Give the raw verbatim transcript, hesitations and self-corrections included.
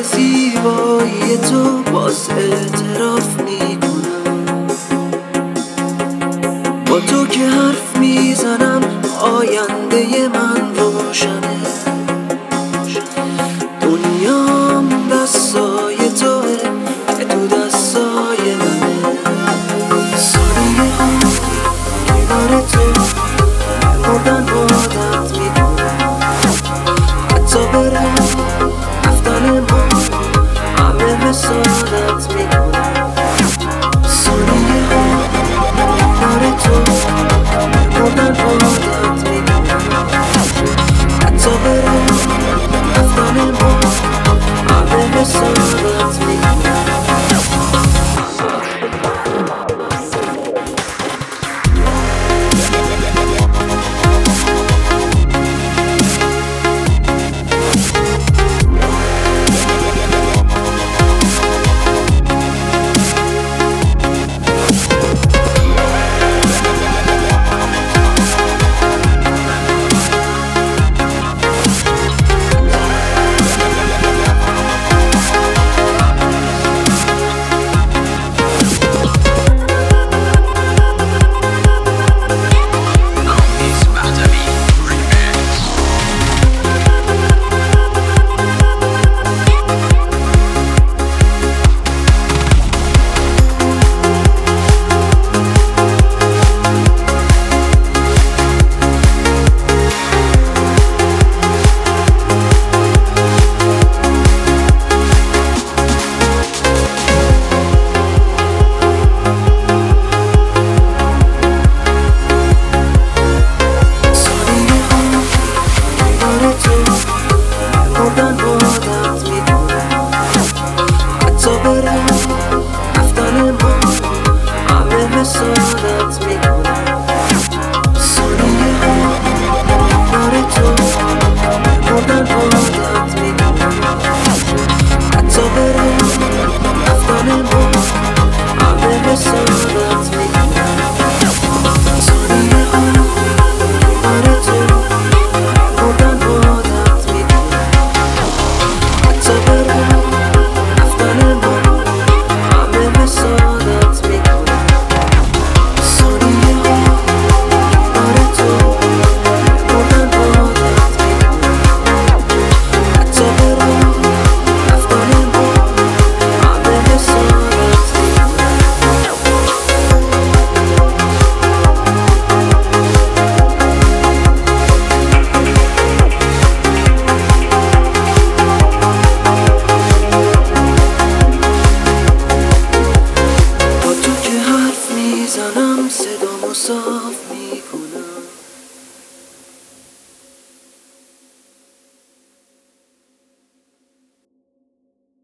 به زیبایی تو باز اعتراف میکنم. با تو که حرف میزنم آینده من روشنه. دنیام دستای توه که تو دستای منه. ثانیه ها کنار تو مردن عادت میکنم. حتی برم رفتن ما همه حسادت میکنم. ثانیه ها کنار تو مردن عادت میکنم. حتی برم رفتن ما همه حسادت میکنم. حسادت میکنم. ثانیه ها کنار تو مردن عادت میکنم. حتی برم رفتن ما همه حسادت میکنم. ثانیه ها کنار تو مردن عادت میکنم. حتی برم رفتن ما همه حسادت میکنم. صدامو صاف